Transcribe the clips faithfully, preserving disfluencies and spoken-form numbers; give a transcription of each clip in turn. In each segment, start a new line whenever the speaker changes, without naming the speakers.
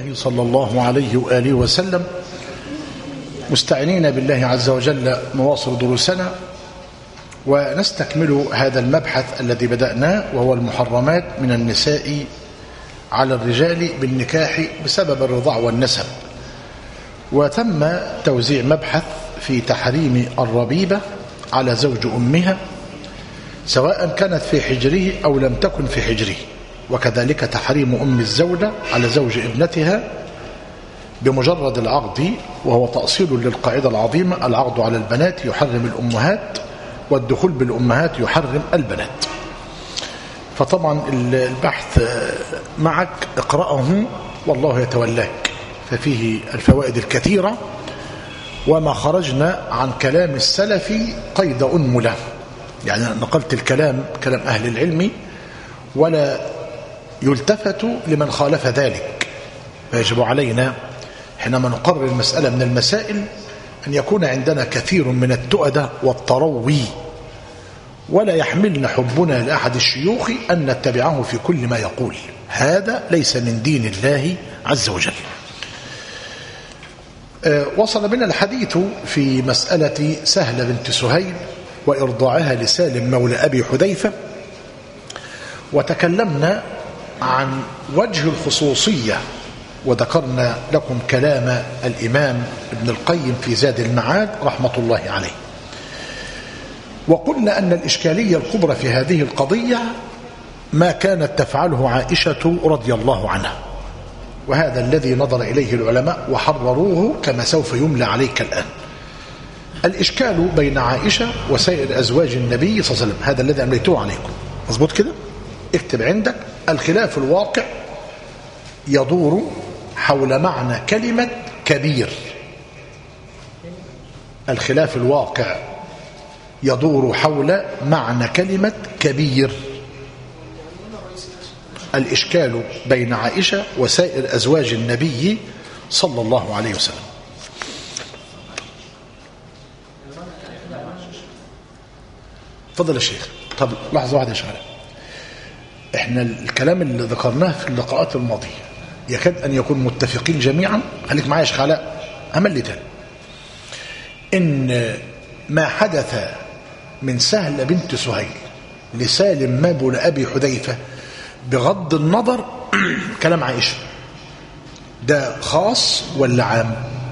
الله صلى الله عليه وآله وسلم، مستعينين بالله عز وجل نواصل دروسنا ونستكمل هذا المبحث الذي بدأناه، وهو المحرمات من النساء على الرجال بالنكاح بسبب الرضاع والنسب. وتم توزيع مبحث في تحريم الربيبة على زوج أمها سواء كانت في حجره أو لم تكن في حجره، وكذلك تحريم أم الزوجة على زوج ابنتها بمجرد العقد، وهو تأصيل للقاعدة العظيمة: العقد على البنات يحرم الأمهات والدخول بالأمهات يحرم البنات. فطبعا البحث معك اقرأه والله يتولاك، ففيه الفوائد الكثيرة، وما خرجنا عن كلام السلف قيد أنملة، يعني نقلت الكلام كلام أهل العلم ولا يلتفت لمن خالف ذلك. فيجب علينا حينما نقرر المسألة من المسائل أن يكون عندنا كثير من التؤدة والتروي، ولا يحملنا حبنا لأحد الشيوخ أن نتبعه في كل ما يقول، هذا ليس من دين الله عز وجل. أه وصل بنا الحديث في مسألة سهلة بنت سهيل وإرضاعها لسالم مولى أبي حذيفة، وتكلمنا عن وجه الخصوصية، وذكرنا لكم كلام الإمام ابن القيم في زاد المعاد رحمة الله عليه. وقلنا أن الإشكالية الكبرى في هذه القضية ما كانت تفعله عائشة رضي الله عنها، وهذا الذي نظر إليه العلماء وحرروه كما سوف يملى عليك الآن. الإشكال بين عائشة وسائر أزواج النبي صلى الله عليه وسلم، هذا الذي أمليته عليكم، مظبوط كده؟ اكتب عندك: الخلاف الواقع يدور حول معنى كلمة كبير. الخلاف الواقع يدور حول معنى كلمة كبير. الإشكال بين عائشة وسائر أزواج النبي صلى الله عليه وسلم. تفضل يا شيخ. طب لحظة واحدة يا شيخ، احنا الكلام اللي ذكرناه في اللقاءات الماضية يكاد أن يكون متفقين جميعا. خليك معايا يا شيخ علاء، أمل لي تاني. إن ما حدث من سهلة بنت سهيل لسالم مولى أبي حذيفة بغض النظر كلام عائشة ده خاص ولا عام؟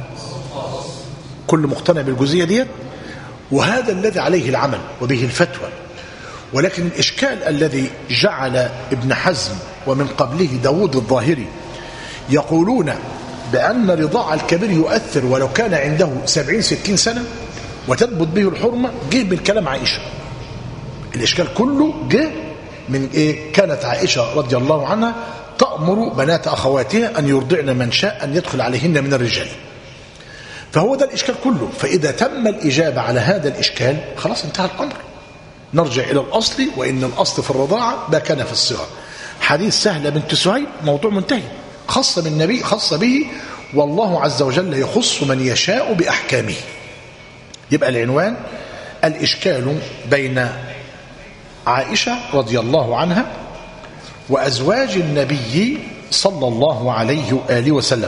كل مقتنع بالجزئية ديت، وهذا الذي عليه العمل وبه الفتوى. ولكن الإشكال الذي جعل ابن حزم ومن قبله داود الظاهري يقولون بأن رضاع الكبير يؤثر ولو كان عنده سبعين ستين سنة وتثبت به الحرمة، جه بالكلام عائشة. الإشكال كله جه من إيه؟ كانت عائشة رضي الله عنها تأمر بنات أخواتها أن يرضعن من شاء أن يدخل عليهن من الرجال. فهو ده الإشكال كله. فإذا تم الإجابة على هذا الإشكال خلاص انتهى الأمر، نرجع إلى الأصل، وإن الأصل في الرضاعة ما كان في الصغر. حديث سهلة بنت سهيل موضوع منتهي، خاصة بالنبي، خاصة به، والله عز وجل يخص من يشاء بأحكامه. يبقى العنوان: الإشكال بين عائشة رضي الله عنها وأزواج النبي صلى الله عليه وآله وسلم.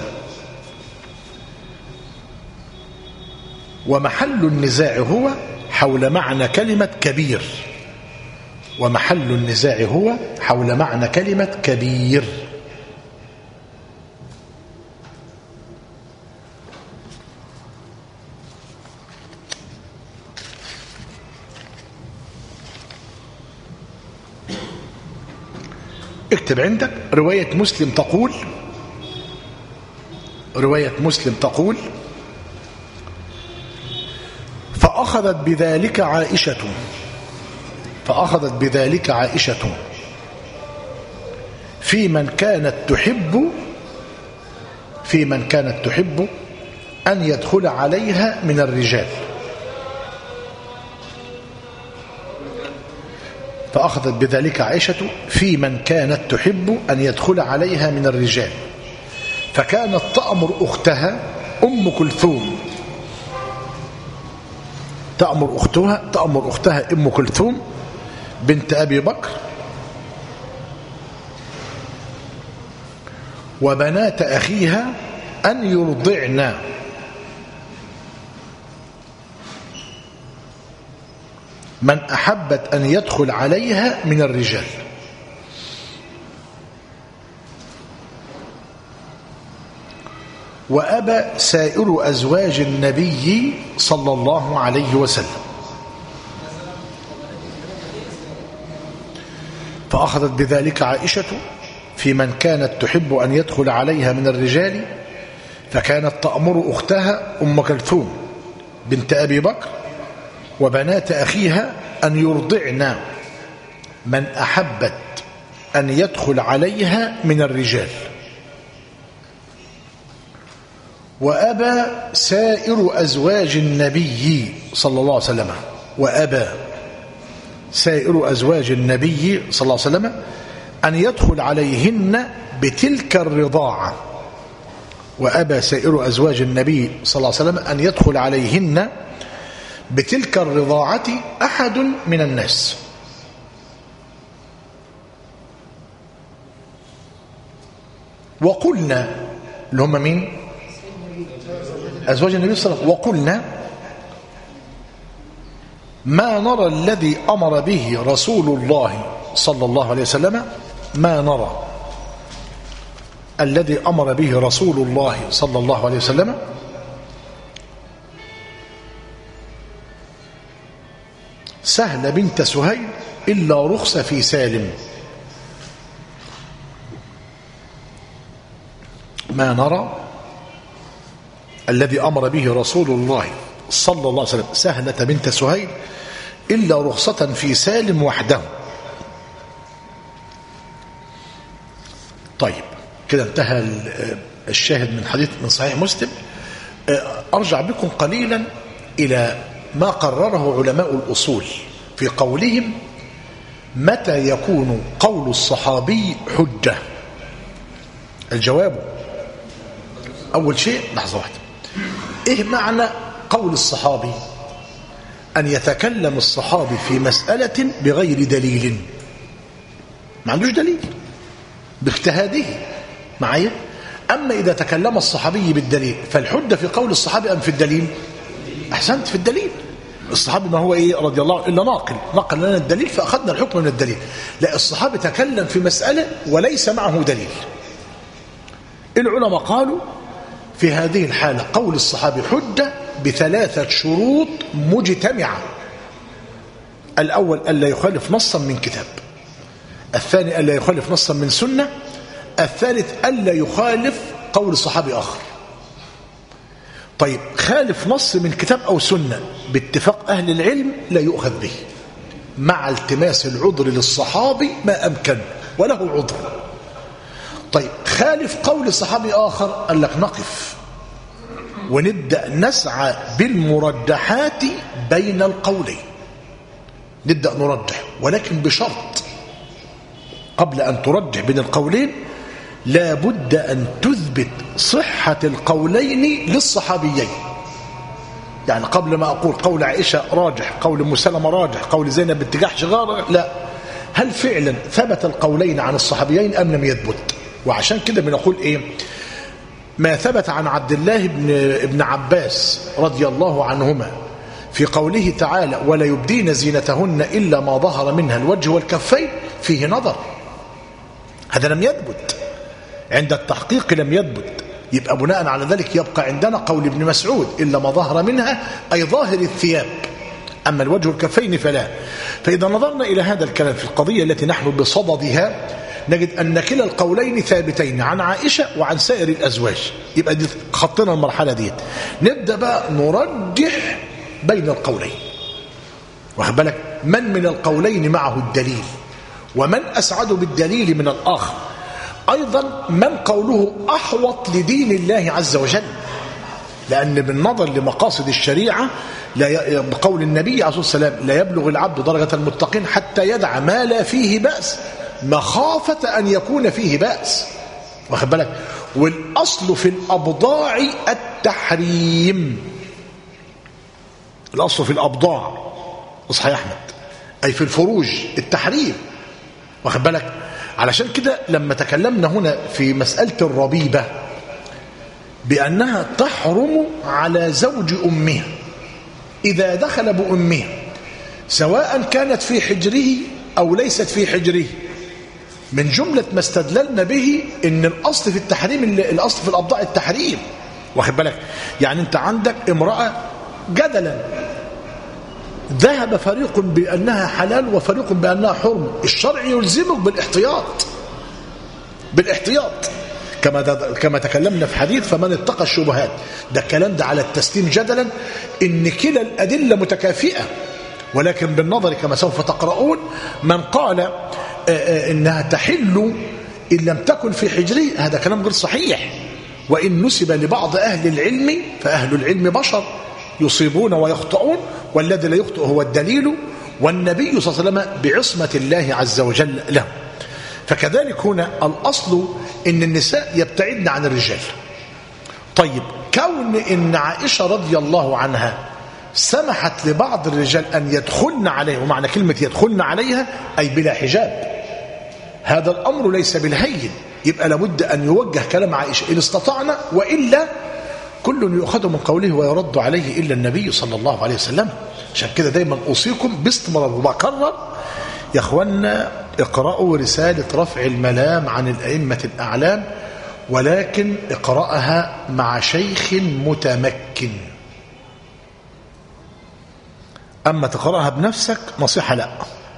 ومحل النزاع هو حول معنى كلمة كبير. ومحل النزاع هو حول معنى كلمة كبير. اكتب عندك رواية مسلم تقول رواية مسلم تقول فأخذت بذلك عائشة فأخذت بذلك عائشة في من كانت تحب في من كانت تحب أن يدخل عليها من الرجال. فأخذت بذلك عائشة في من كانت تحب أن يدخل عليها من الرجال، فكانت تأمر أختها أم كلثوم تأمر أختها تأمر أختها أم كلثوم بنت أبي بكر وبنات أخيها أن يرضعن من أحبت أن يدخل عليها من الرجال. وأبى سائر أزواج النبي صلى الله عليه وسلم. فأخذت بذلك عائشة في من كانت تحب أن يدخل عليها من الرجال، فكانت تأمر أختها أم كلثوم بنت أبي بكر وبنات أخيها أن يرضعن من أحبت أن يدخل عليها من الرجال. وأبى سائر أزواج النبي صلى الله عليه وسلم وأبى سائر أزواج النبي صلى الله عليه وسلم أن يدخل عليهن بتلك الرضاعة. وأبى سائر أزواج النبي صلى الله عليه وسلم أن يدخل عليهن بتلك الرضاعة أحد من الناس. وقلنا اللي هم مين؟ أزواج النبي صلى الله عليه وسلم. وقلنا ما نرى الذي أمر به رسول الله صلى الله عليه وسلم ما نرى الذي أمر به رسول الله صلى الله عليه وسلم سهل بنت سهيل إلا رخص في سالم. ما نرى الذي أمر به رسول الله صلى الله عليه وسلم سهلة بنت سهيل إلا رخصة في سالم وحده. طيب كده انتهى الشاهد من حديث من صحيح مسلم. أرجع بكم قليلا إلى ما قرره علماء الأصول في قولهم متى يكون قول الصحابي حجة. الجواب أول شيء لحظة واحدة، إيه معنى قول الصحابي؟ أن يتكلم الصحابي في مسألة بغير دليل، ما عندوش دليل باجتهاده معايا. أما إذا تكلم الصحابي بالدليل فالحجة في قول الصحابي أم في الدليل؟ أحسنت، في الدليل. الصحابي ما هو إيه رضي الله عنه إلا ناقل نقل لنا الدليل فأخذنا الحكم من الدليل. لا، الصحابي تكلم في مسألة وليس معه دليل. العلماء قالوا في هذه الحالة قول الصحابي حجة بثلاثة شروط مجتمعة. الأول ألا يخالف نصا من كتاب، الثاني ألا يخالف نصا من سنة، الثالث ألا يخالف قول الصحابي آخر. طيب خالف نص من كتاب أو سنة باتفاق أهل العلم لا يؤخذ به مع التماس العذر للصحابي ما أمكن وله عذر. طيب خالف قول صحابي آخر قال لك نقف ونبدأ نسعى بالمرجحات بين القولين، نبدأ نرجح، ولكن بشرط قبل أن ترجح بين القولين لا بد أن تثبت صحة القولين للصحابيين. يعني قبل ما أقول قول عائشة راجح، قول أم سلمة راجح، قول زينب بنت جحش راجح، لا، هل فعلا ثبت القولين عن الصحابيين أم لم يثبت؟ وعشان كده بنقول إيه؟ ما ثبت عن عبد الله بن ابن عباس رضي الله عنهما في قوله تعالى ولا يبدين زينتهن إلا ما ظهر منها الوجه والكفين فيه نظر، هذا لم يثبت عند التحقيق، لم يثبت. يبقى بناء على ذلك يبقى عندنا قول ابن مسعود إلا ما ظهر منها أي ظاهر الثياب، أما الوجه والكفين فلا. فإذا نظرنا إلى هذا الكلام في القضية التي نحن بصددها نجد أن كلا القولين ثابتين عن عائشة وعن سائر الأزواج. يبقى دي خطنا المرحلة دي، نبدأ بقى نرجح بين القولين، واخد بالك من من القولين معه الدليل ومن أسعد بالدليل من الآخر، أيضا من قوله أحوط لدين الله عز وجل، لأن بالنظر لمقاصد الشريعة لا بقول النبي عليه الصلاة والسلام لا يبلغ العبد درجة المتقين حتى يدع ما لا فيه بأس مخافة أن يكون فيه بأس، واخد بالك. والأصل في الأبضاع التحريم، الأصل في الأبضاع اصحى يا أحمد أي في الفروج التحريم، واخد بالك. علشان كده لما تكلمنا هنا في مسألة الربيبة بأنها تحرم على زوج أمها إذا دخل بأمها سواء كانت في حجره أو ليست في حجره، من جملة ما استدللنا به إن الأصل في التحريم، الأصل في الأبضاع التحريم، واخد بالك؟ يعني أنت عندك امرأة جدلا ذهب فريق بأنها حلال وفريق بأنها حرم، الشرع يلزمك بالاحتياط بالاحتياط كما كما تكلمنا في حديث فمن اتقى الشبهات. ده الكلام ده على التسليم جدلا إن كلا الأدلة متكافئة، ولكن بالنظر كما سوف تقرؤون من قال إنها تحل إن لم تكن في حجره هذا كلام غير صحيح. وإن نسب لبعض أهل العلم فأهل العلم بشر يصيبون ويخطئون، والذي لا يخطئ هو الدليل، والنبي صلى الله عليه وسلم بعصمة الله عز وجل له. فكذلك هنا الأصل إن النساء يبتعدن عن الرجال. طيب كون إن عائشة رضي الله عنها سمحت لبعض الرجال أن يدخلن عليه، ومعنى كلمة يدخلن عليها أي بلا حجاب، هذا الأمر ليس بالهين، يبقى لابد أن يوجه كلام عائشة إن استطعنا، وإلا كل يؤخذ من قوله ويرد عليه إلا النبي صلى الله عليه وسلم. عشان كده دايما أوصيكم باستمرار وبكرر يا أخوانا اقرأوا رسالة رفع الملام عن الأئمة الأعلام، ولكن اقرأها مع شيخ متمكن. أما تقرأها بنفسك نصيحة لا،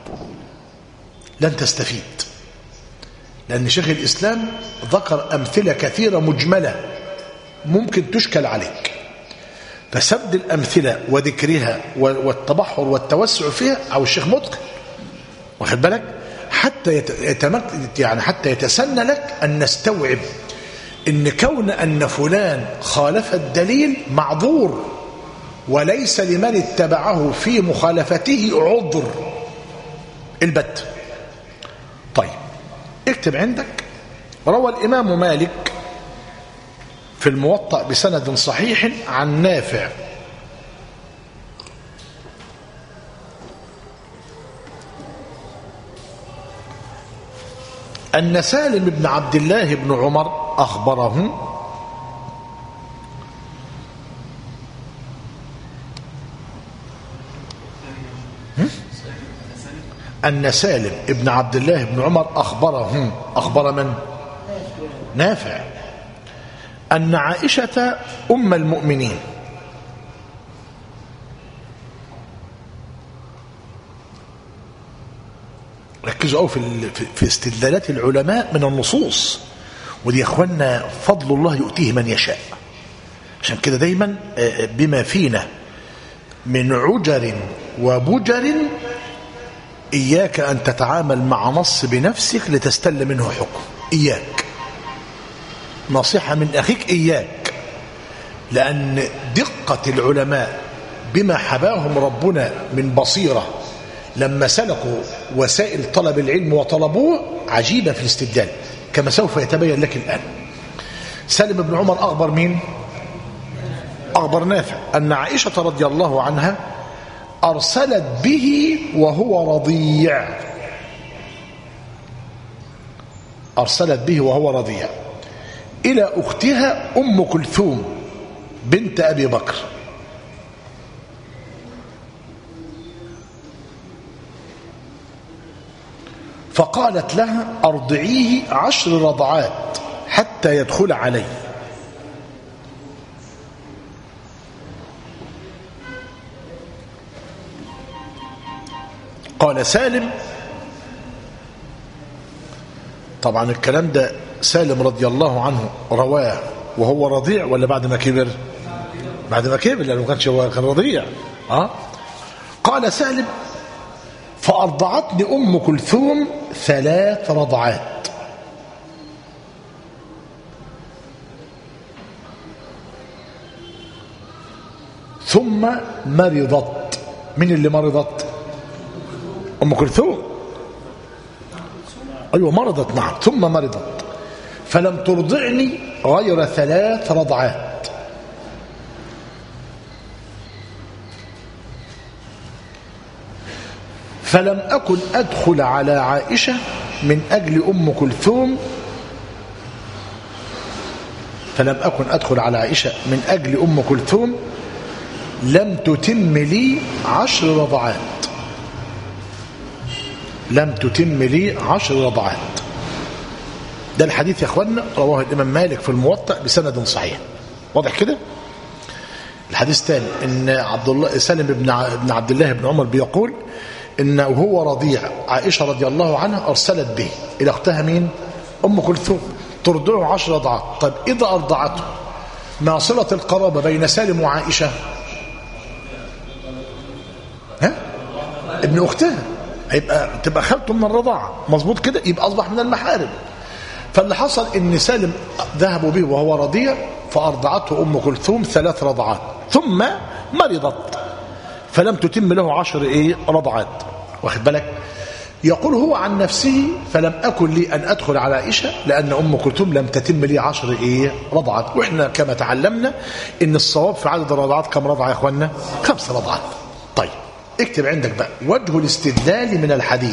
لن تستفيد، لأن شيخ الإسلام ذكر أمثلة كثيرة مجملة ممكن تشكل عليك، فسبد الأمثلة وذكرها والتبحر والتوسع فيها أو الشيخ متقن، واخد بالك، حتى يتمك يعني حتى يتسنى لك أن نستوعب إن كون أن فلان خالف الدليل معذور، وليس لمن اتبعه في مخالفته عذر البت. طيب اكتب عندك روى الإمام مالك في الموطأ بسند صحيح عن نافع أن سالم بن عبد الله بن عمر أخبره أن سالم بن عبد الله بن عمر أخبره، أخبر من؟ نافع، أن عائشة أم المؤمنين ركزوا أوي في في استدلالات العلماء من النصوص، ودي يا أخوانا فضل الله يؤتيه من يشاء. عشان كده دايما بما فينا من عجر وبجر إياك أن تتعامل مع نص بنفسك لتستل منه حكم، إياك، نصيحة من أخيك، إياك، لأن دقة العلماء بما حباهم ربنا من بصيرة لما سلكوا وسائل طلب العلم وطلبوه عجيبة في الاستدلال كما سوف يتبين لك الآن. سالم بن عمر أخبر مين؟ أخبر نافع أن عائشة رضي الله عنها أرسلت به وهو رضيع، أرسلت به وهو رضيع إلى أختها أم كلثوم بنت أبي بكر، فقالت لها أرضعيه عشر رضعات حتى يدخل علي. قال سالم، طبعا الكلام ده سالم رضي الله عنه رواه وهو رضيع ولا بعد ما كبر؟ بعد ما كبر، لأنه كانش هو كان رضيع. أه؟ قال سالم فأرضعتني أم كلثوم ثلاث رضعات ثم مرضت. من اللي مرضت؟ أم كلثوم. أيوة مرضت، نعم، ثم مرضت فلم ترضعني غير ثلاث رضعات. فلم أكن أدخل على عائشة من أجل أم كلثوم فلم أكن أدخل على عائشة من أجل أم كلثوم لم تتم لي عشر رضعات لم تتم لي عشر رضعات. ده الحديث يا أخوانا رواه الإمام مالك في الموطأ بسند صحيح. واضح كده؟ الحديث الثاني إن عبد الله سالم بن عبد الله بن عمر بيقول إن وهو رضيع عائشة رضي الله عنها أرسلت به إلى أختها مين؟ أم كلثوم ترضعه عشر رضعات. طيب إذا أرضعته ما صلة القرابة بين سالم وعائشة؟ ها؟ ابن أختها هيبقى تبقى خالته من الرضاعة مظبوط كده، يبقى أصبح من المحارم. فاللي حصل إن سالم ذهبوا به وهو رضيع فأرضعته أم كلثوم ثلاث رضعات ثم مرضت فلم تتم له عشر إيه رضعات. واخد بالك؟ يقول هو عن نفسه فلم أكن لي أن أدخل على عائشة لأن أم كلثوم لم تتم لي عشر إيه رضعات. وإحنا كما تعلمنا إن الصواب في عدد الرضعات كم رضعة يا إخوانا؟ خمس رضعات. طيب اكتب عندك بقى وجه الاستدلال من الحديث.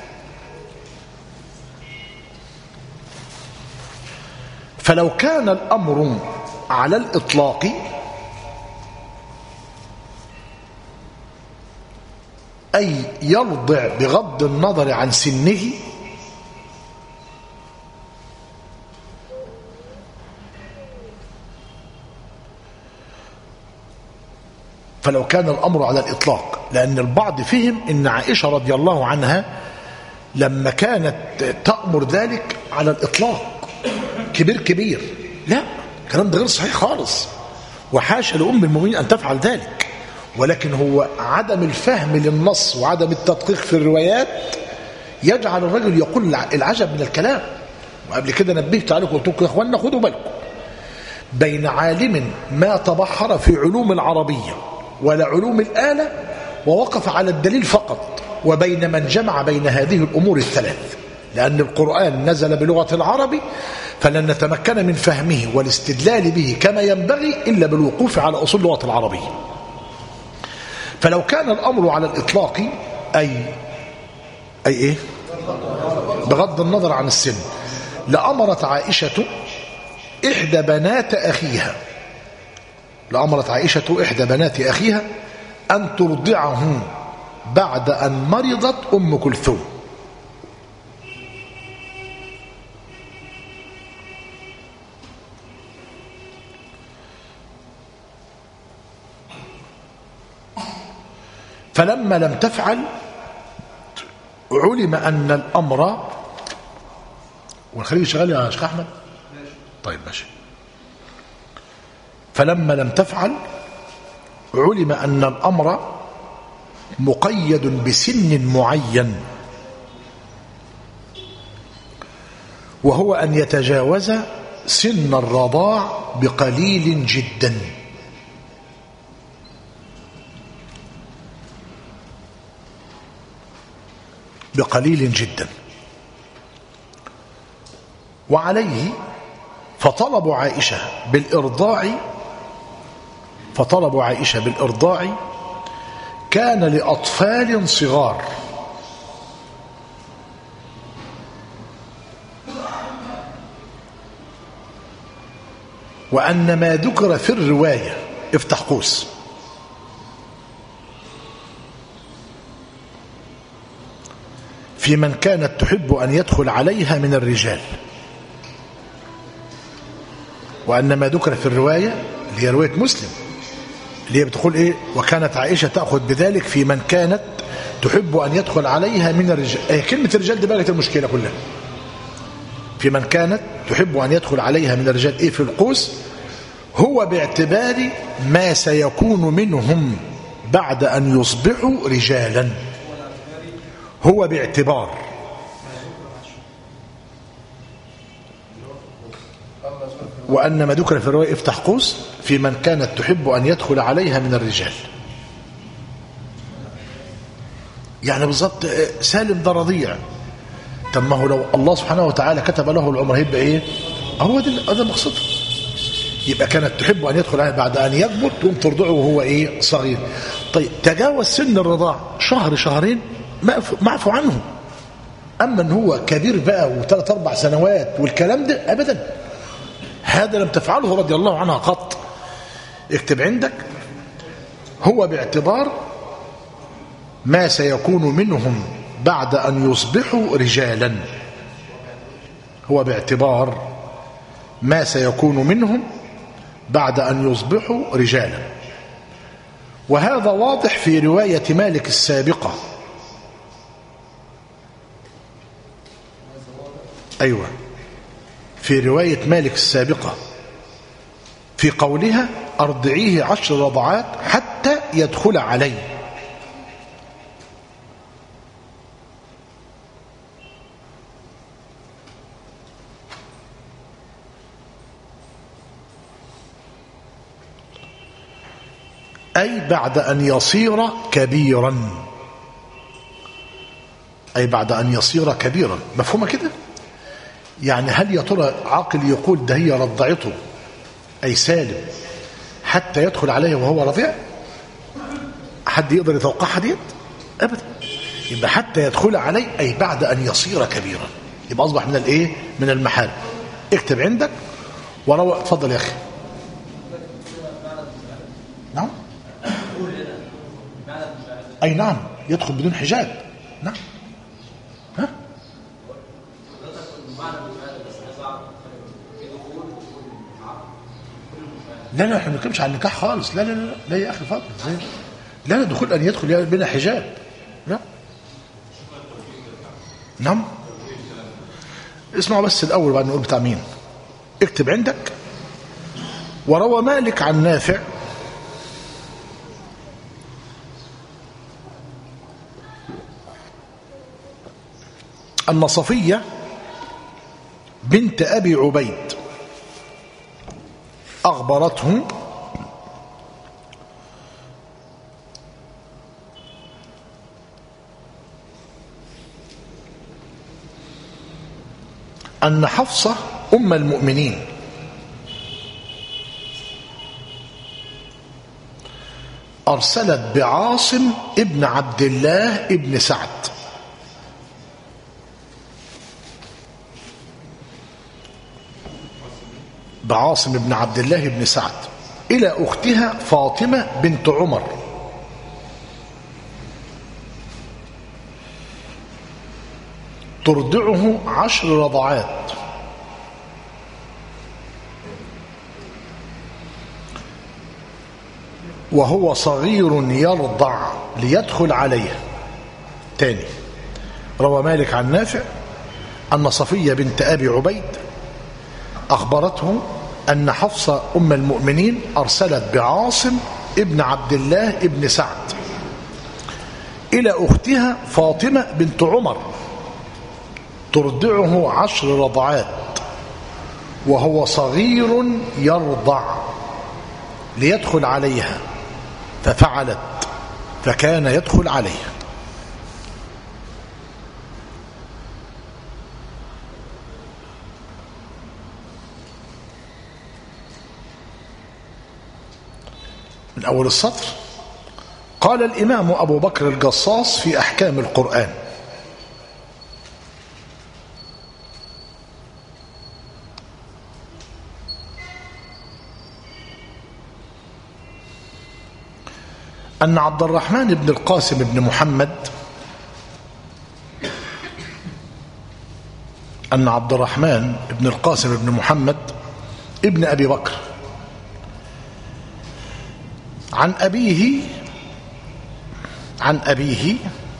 فلو كان الأمر على الإطلاق أي يرضع بغض النظر عن سنه فلو كان الأمر على الإطلاق لأن البعض فهم إن عائشة رضي الله عنها لما كانت تأمر ذلك على الإطلاق كبير كبير، لا الكلام ده غير صحيح خالص وحاشا لأم المؤمنين أن تفعل ذلك، ولكن هو عدم الفهم للنص وعدم التدقيق في الروايات يجعل الرجل يقول العجب من الكلام. وقبل كده نبهت عليكم قلت لكم يا اخوانا خدوا بالكم بين عالم ما تبحر في علوم العربية ولا علوم الآلة ووقف على الدليل فقط وبين من جمع بين هذه الأمور الثلاث، لأن القرآن نزل بلغة العربي فلن نتمكن من فهمه والاستدلال به كما ينبغي إلا بالوقوف على أصول اللغة العربية. فلو كان الأمر على الإطلاق أي أي إيه بغض النظر عن السن لأمرت عائشة إحدى بنات أخيها لأمرت عائشة إحدى بنات أخيها أن ترضعه بعد أن مرضت أم كلثوم. فلما لم تفعل علم أن الأمر والخليل شغال يا شيخ أحمد طيب ماشي. فلما لم تفعل علم أن الأمر مقيد بسن معين وهو أن يتجاوز سن الرضاع بقليل جدا. بقليل جدا. وعليه فطلب عائشة بالإرضاع فطلب عائشة بالإرضاع كان لأطفال صغار وأن ما ذكر في الرواية افتح قوس في من كانت تحب أن يدخل عليها من الرجال، وأن ما ذكر في الرواية اللي هي رواية مسلم اللي هي بتقول إيه وكانت عائشة تأخذ بذلك في من كانت تحب أن يدخل عليها من الرجال. أي كلمة الرجال دي بقت المشكلة كلها. في من كانت تحب أن يدخل عليها من الرجال إيه في القوس هو باعتبار ما سيكون منهم بعد أن يصبحوا رجالا. هو باعتبار وأن ما ذكر في الرواية افتح قوس في من كانت تحب أن يدخل عليها من الرجال. يعني بالضبط سالم ده رضيع، طب ما هو لو الله سبحانه وتعالى كتب له العمر هيبقى ايه؟ هو ده هذا مقصده. يبقى كانت تحب أن يدخل عليها بعد أن يكبر تقوم ترضعه وهو ايه صغير. طيب تجاوز سن الرضاع شهر شهرين معفو عنه أما أن هو كبير بقى وثلاث أربع سنوات والكلام ده أبدا، هذا لم تفعله رضي الله عنها قط. اكتب عندك: هو باعتبار ما سيكون منهم بعد أن يصبحوا رجالا. هو باعتبار ما سيكون منهم بعد أن يصبحوا رجالا. وهذا واضح في رواية مالك السابقة. أيوة، في رواية مالك السابقة في قولها: أرضعيه عشر رضعات حتى يدخل عليه. أي بعد أن يصير كبيرا، أي بعد أن يصير كبيرا. مفهومة كده؟ يعني هل يا ترى عاقل يقول ده هي رضعته أي سالم حتى يدخل عليه وهو رضيع؟ حد يقدر يتوقعها ديت؟ أبدا. يبقى حتى يدخل عليه أي بعد أن يصير كبيرا، يبقى أصبح من الإيه؟ من المحال. اكتب عندك وروى. اتفضل يا أخي. نعم، أي نعم، يدخل بدون حجاب. نعم. ها؟ لا لا، احنا ما بنتكلمش عن النكاح خالص. لا لا لا لا يا اخي فاضل. لا لا، دخول ان يدخل بلا حجاب. لا. نعم. اسمعوا بس الاول بعد نقول بتاع مين. اكتب عندك: وروى مالك عن نافع أن صفية بنت أبي عبيد أخبرته أن حفصة أم المؤمنين أرسلت بعاصم ابن عبد الله ابن سعد بعاصم بن عبد الله بن سعد إلى أختها فاطمة بنت عمر ترضعه عشر رضعات، وهو صغير يرضع ليدخل عليها. تاني، روى مالك عن نافع أن صفية بنت أبي عبيد أخبرته أن حفصة أم المؤمنين أرسلت بعاصم ابن عبد الله ابن سعد إلى أختها فاطمة بنت عمر ترضعه عشر رضعات وهو صغير يرضع ليدخل عليها، ففعلت فكان يدخل عليها. من أول السطر: قال الإمام أبو بكر الجصاص في أحكام القرآن: أن عبد الرحمن بن القاسم بن محمد أن عبد الرحمن بن القاسم بن محمد ابن أبي بكر عن أبيه عن أبيه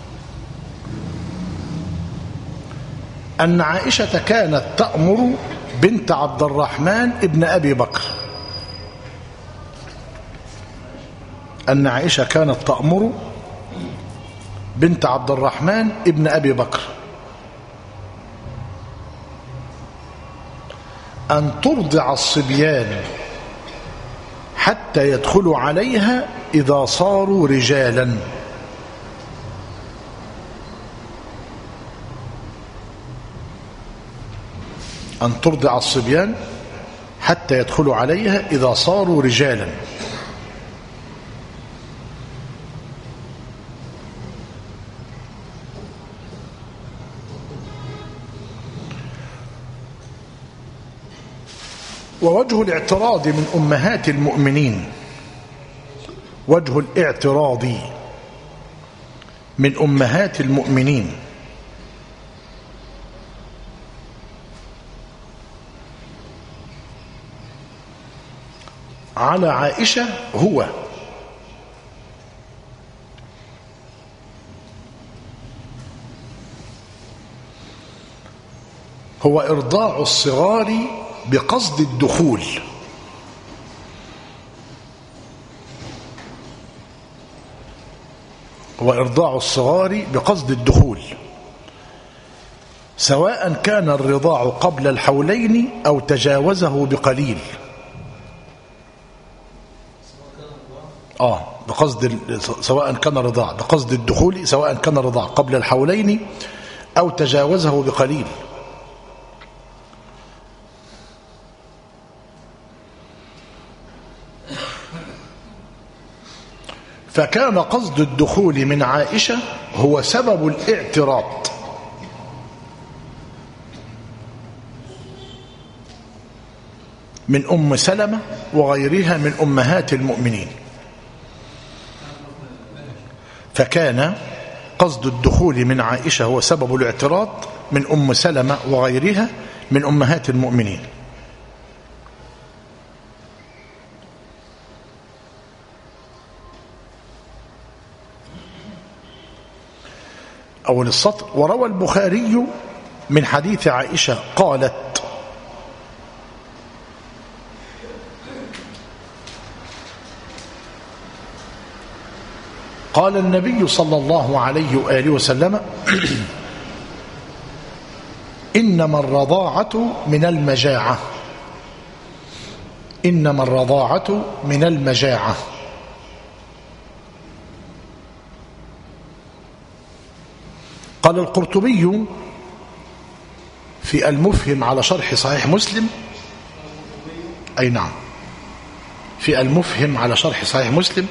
أن عائشة كانت تأمر بنت عبد الرحمن ابن أبي بكر أن عائشة كانت تأمر بنت عبد الرحمن ابن أبي بكر أن ترضع الصبيان حتى يدخلوا عليها إذا صاروا رجالا. أن ترضع الصبيان حتى يدخلوا عليها إذا صاروا رجالا. ووجه الاعتراض من أمهات المؤمنين، وجه الاعتراض من أمهات المؤمنين على عائشة هو هو إرضاع الصغار بقصد الدخول، هو إرضاع الصغار بقصد الدخول، سواء كان الرضاع قبل الحولين أو تجاوزه بقليل. آه بقصد سواء كان الرضاع بقصد الدخول، سواء كان الرضاع قبل الحولين أو تجاوزه بقليل. فكان قصد الدخول من عائشة هو سبب الاعتراض، من أم سلمة وغيرها من أمهات المؤمنين. فكان قصد الدخول من عائشة هو سبب الاعتراض من أم سلمة وغيرها من أمهات المؤمنين. أول السطر: وروى البخاري من حديث عائشة قالت: قال النبي صلى الله عليه وآله وسلم: إنما الرضاعة من المجاعة، إنما الرضاعة من المجاعة. قال القرطبي في المفهم على شرح صحيح مسلم، أي نعم، في المفهم على شرح صحيح مسلم: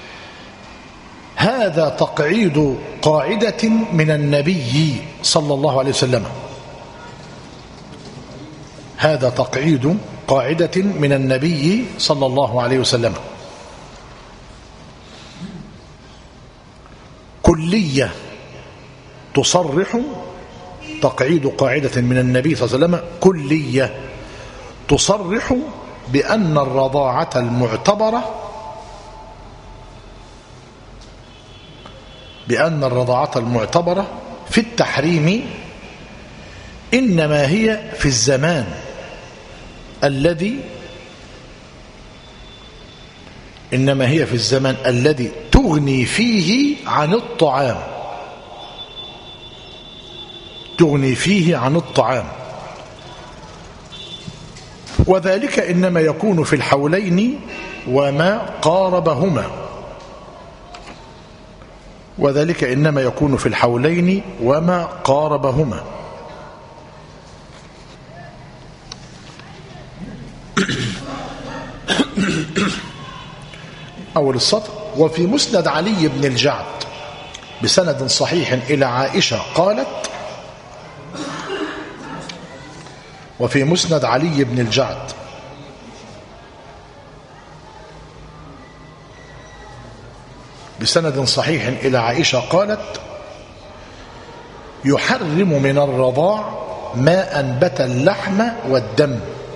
هذا تقعيد قاعدة من النبي صلى الله عليه وسلم، هذا تقعيد قاعدة من النبي صلى الله عليه وسلم، كلية تصرح، تقعيد قاعدة من النبي صلى الله عليه وسلم كلية تصرح بأن الرضاعة المعتبرة بأن الرضاعة المعتبرة في التحريم إنما هي في الزمان الذي إنما هي في الزمان الذي تغني فيه عن الطعام، تغني فيه عن الطعام، وذلك إنما يكون في الحولين وما قاربهما، وذلك إنما يكون في الحولين وما قاربهما. أول السطر: وفي مسند علي بن الجعد بسند صحيح إلى عائشة قالت، وفي مسند علي بن الجعد بسند صحيح إلى عائشة قالت: يحرم من الرضاع ما أنبت اللحم والدم.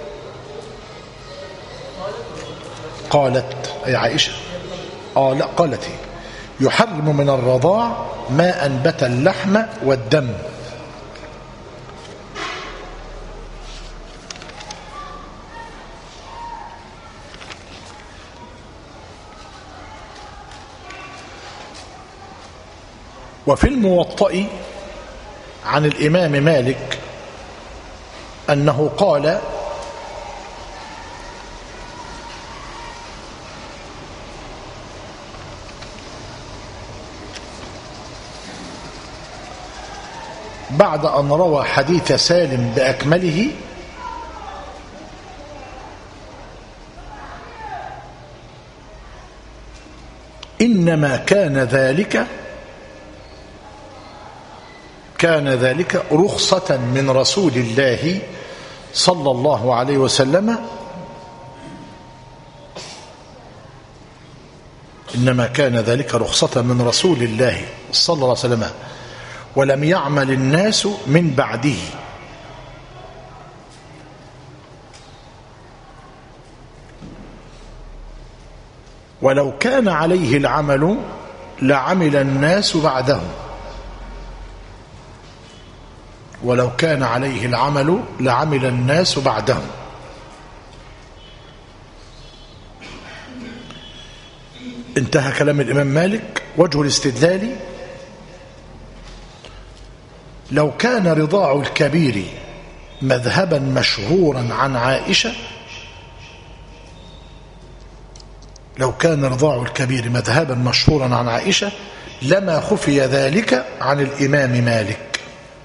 قالت أي عائشة آه لا قالت هي يحرم من الرضاع ما أنبت اللحم والدم. وفي الموطأ عن الإمام مالك أنه قال: بعد أن روى حديث سالم بأكمله: إنما كان ذلك كان ذلك رخصة من رسول الله صلى الله عليه وسلم إنما كان ذلك رخصة من رسول الله صلى الله عليه وسلم ولم يعمل الناس من بعده. ولو كان عليه العمل لعمل الناس بعده. ولو كان عليه العمل لعمل الناس بعده. انتهى كلام الإمام مالك. وجه الاستدلال: لو كان رضاع الكبير مذهبا مشهورا عن عائشة لو كان رضاع الكبير مذهبا مشهورا عن عائشة لما خفي ذلك عن الإمام مالك.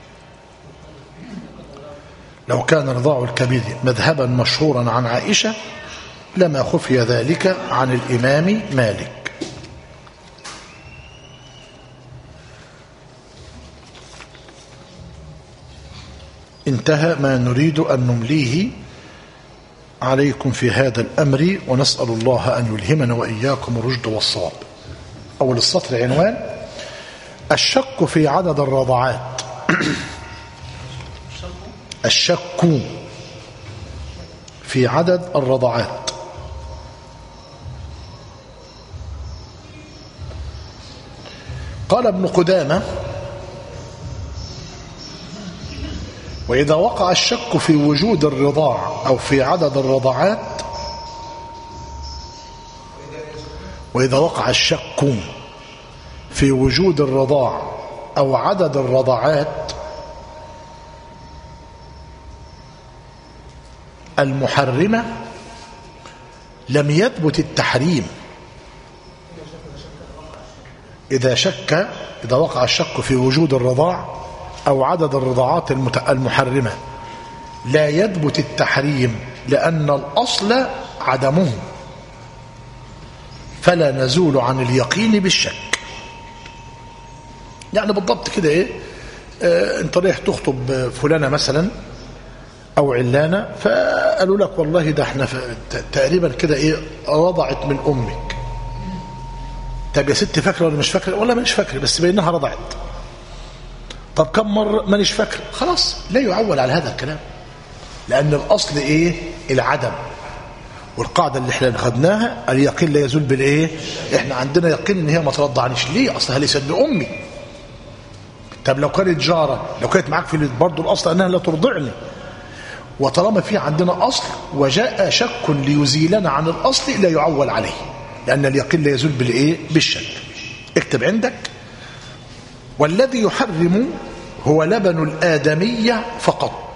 لو كان رضاع الكبير مذهبا مشهورا عن عائشة لما خفي ذلك عن الإمام مالك. انتهى ما نريد أن نمليه عليكم في هذا الأمر، ونسأل الله أن يلهمنا وإياكم الرشد والصواب. أول السطر عنوان: الشك في عدد الرضعات. الشك في عدد الرضعات. قال ابن قدامة: وإذا وقع الشك في وجود الرضاع أو في عدد الرضعات وإذا وقع الشك في وجود الرضاع أو عدد الرضعات المحرمة لم يثبت التحريم. إذا شك إذا وقع الشك في وجود الرضاع أو عدد الرضاعات المحرمة لا يثبت التحريم، لأن الأصل عدمه، فلا نزول عن اليقين بالشك. يعني بالضبط كده إيه آه أنت رايح تخطب فلانة مثلا أو علانة، فقالوا لك والله ده احنا تقريبا كده إيه رضعت من أمك. طب يا ست فاكرة ولا مش فاكرة؟ ولا مش فاكرة، بس بينها رضعت. طب كم مرة؟ مانيش فاكر. خلاص لا يعول على هذا الكلام، لأن الأصل إيه؟ العدم. والقاعدة اللي احنا خدناها اليقين لا يزول بالإيه؟ احنا عندنا يقين إن هي ما ترضعنيش. ليه؟ أصلها ليست بأمي. طب لو كانت جارة، لو كانت معاك في البيت، برضه الأصل أنها لا ترضعني. وطالما في عندنا أصل وجاء شك ليزيلنا عن الأصل لا يعول عليه، لأن اليقين لا يزول بالإيه؟ بالشك. اكتب عندك: والذي يحرم هو لبن الآدمية فقط.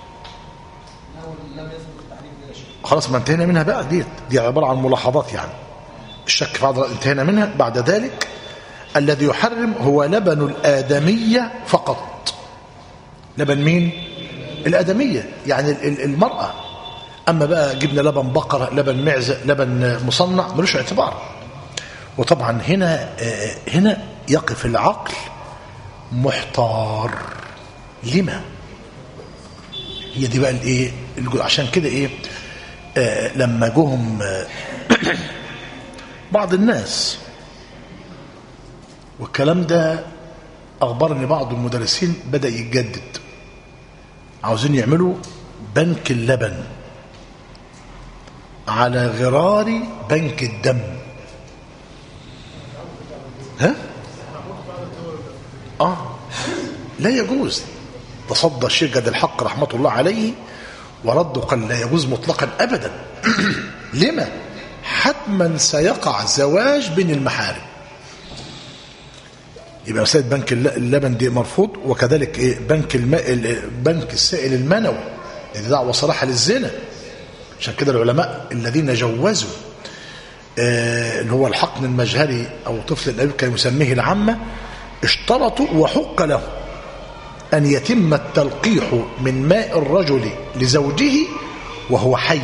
خلاص ما انتهينا منها بقى. دي دي عبارة عن ملاحظات، يعني الشك في عضلة انتهينا منها. بعد ذلك الذي يحرم هو لبن الآدمية فقط. لبن مين؟ الآدمية، يعني المرأة. أما بقى جبنا لبن بقرة، لبن معزة، لبن مصنع، ملوش اعتبار. وطبعا هنا هنا يقف العقل محتار. لما؟ هي دي بقى الايه؟ عشان كده ايه آه لما جوهم آه بعض الناس، والكلام ده اخبرني بعض المدرسين بدأ يتجدد، عاوزين يعملوا بنك اللبن على غرار بنك الدم. ها؟ آه لا يجوز. تصدى الشيخ جاد الحق رحمة الله عليه ورده قال لا يجوز مطلقا أبدا. لما؟ حتما سيقع زواج بين المحارم. يبقى مسألة بنك اللبن دي مرفوض، وكذلك إيه بنك الماء، بنك السائل المنوي، دي دعوة صراحة للزنا. عشان كده العلماء الذين جوزوا آه اللي هو الحقن المجهري أو طفل الأبيب كان يسميه العامة، اشترطوا وحق له أن يتم التلقيح من ماء الرجل لزوجه وهو حي.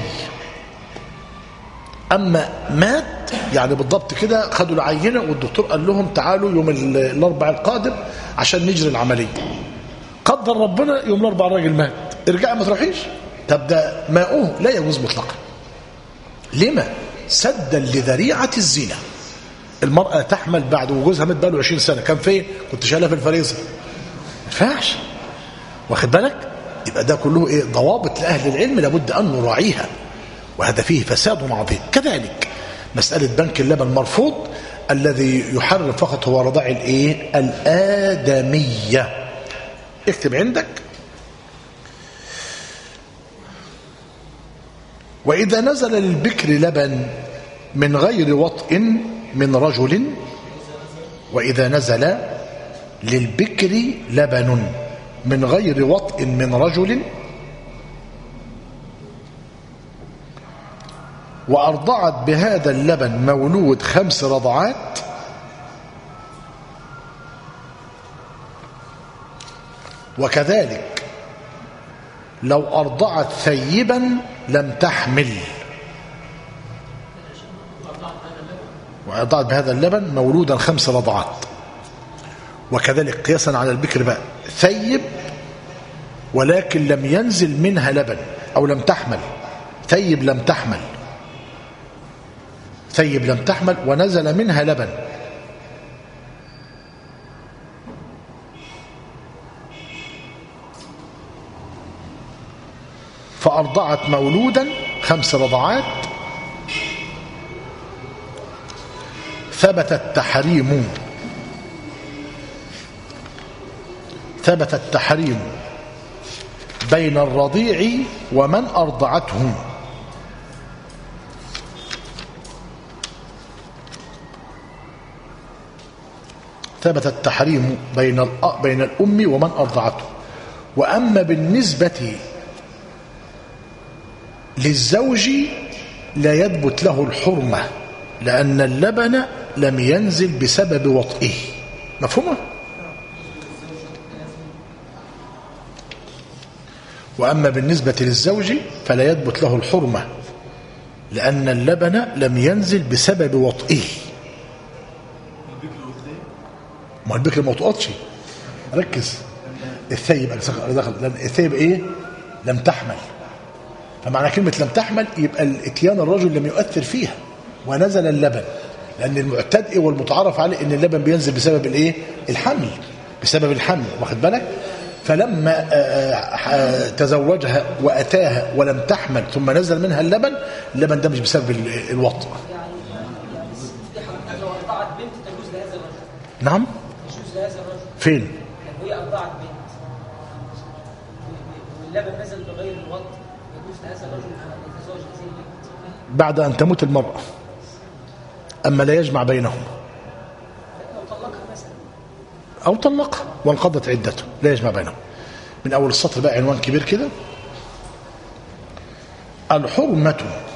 أما مات يعني بالضبط كده خدوا العينة والدكتور قال لهم تعالوا يوم الأربع القادم عشان نجري العملية. قدر ربنا يوم الأربع الراجل مات، ارجع ما تروحيش. طب ده ماؤه لا يجوز مطلقا. لما؟ سدا لذريعة الزنا. المرأة تحمل بعد وجوزها مات بقاله عشرين سنة، كان فين؟ كنت شايلها في الفريزر. ما ينفعش، واخد بالك؟ يبقى ده كله ايه؟ ضوابط لأهل العلم لابد أن نراعيها، وهذا فيه فساد عظيم. كذلك مسألة بنك اللبن مرفوض. الذي يحرم فقط هو رضاع الايه؟ الآدمية. اكتب عندك: وإذا نزل للبكر لبن من غير وطء من رجل، وإذا نزل للبكر لبن من غير وطء من رجل وأرضعت بهذا اللبن مولود خمس رضعات وكذلك لو أرضعت ثيبا لم تحمل، وأرضعت بهذا اللبن مولودا خمس رضعات، وكذلك قياسا على البكر بقى ثيب ولكن لم ينزل منها لبن أو لم تحمل، ثيب لم تحمل، ثيب لم تحمل ونزل منها لبن، فأرضعت مولودا خمس رضعات، ثبت التحريم ثبت التحريم بين الرضيع ومن أرضعته، ثبت التحريم بين بين الأم ومن أرضعته. وأما بالنسبة للزوج لا يثبت له الحرمة لأن اللبن لم ينزل بسبب وطئه. مفهومه؟ وأما بالنسبة للزوج فلا يثبت له الحرمة لأن اللبن لم ينزل بسبب وطئه. ما البكر ما وطئتش، ركز. الثيب دخل لأن الثيب إيه؟ لم تحمل، فمعنى كلمة لم تحمل يبقى الاتيان الرجل لم يؤثر فيها ونزل اللبن، لأن المعتاد إيه والمتعارف عليه إن اللبن بينزل بسبب الإيه؟ الحمل، بسبب الحمل، واخد بالك؟ فلما تزوجها وأتاها ولم تحمل ثم نزل منها اللبن، اللبن ده مش بسبب الوطء. نعم. فين؟
هي أرضعت بنت واللبن نزل بغير الوطء، يجوز لهذا الرجل أن يتزوج هذه البنت
بعد أن تموت المرأة، أما لا يجمع بينهم.
أو طلقها مثلا،
أو طلقها وانقضت عدته، لا يجمع بينهم. من أول السطر بقى عنوان كبير كده: الحرمة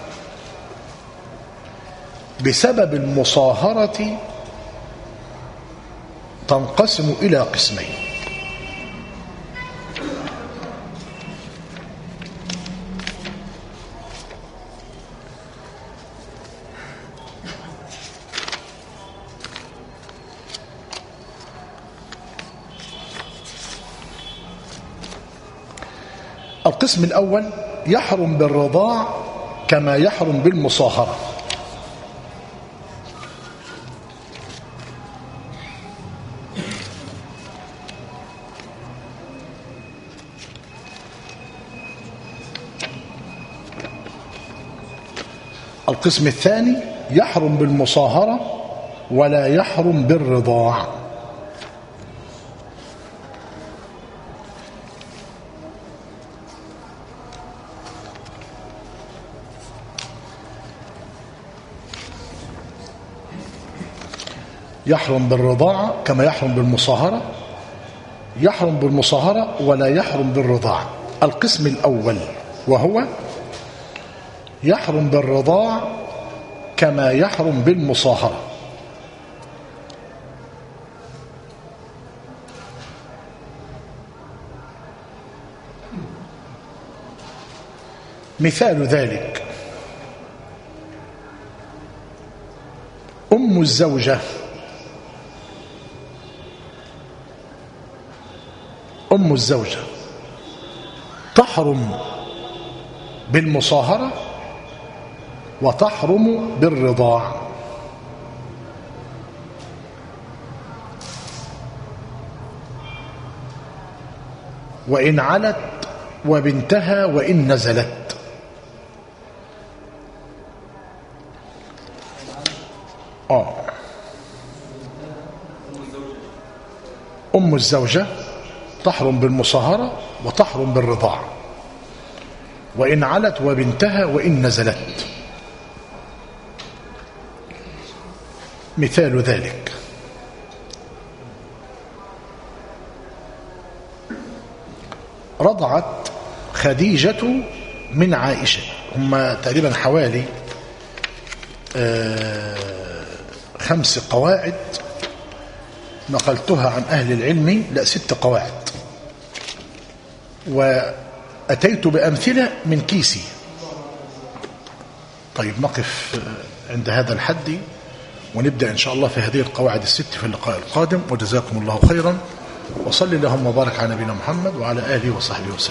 بسبب المصاهرة تنقسم إلى قسمين. القسم الأول يحرم بالرضاع كما يحرم بالمصاهرة. القسم الثاني يحرم بالمصاهرة ولا يحرم بالرضاع. يحرم بالرضاعة كما يحرم بالمصاهرة، يحرم بالمصاهرة ولا يحرم بالرضاعة. القسم الأول وهو يحرم بالرضاع كما يحرم بالمصاهرة. مثال ذلك أم الزوجة، أم الزوجة تحرم بالمصاهرة وتحرم بالرضاع. وإن علت وبنتها وإن نزلت. آه أم الزوجة تحرم بالمصاهرة وتحرم بالرضاعة. وإن علت وبنتها وإن نزلت. مثال ذلك رضعت خديجة من عائشة. هم تقريبا حوالي خمس قواعد نقلتها عن أهل العلم، لا ست قواعد، وأتيت بأمثلة من كيسي. طيب نقف عند هذا الحد ونبدأ إن شاء الله في هذه القواعد الست في اللقاء القادم، وجزاكم الله خيرا، وصلي اللهم وبارك على نبينا محمد وعلى آله وصحبه وسلم.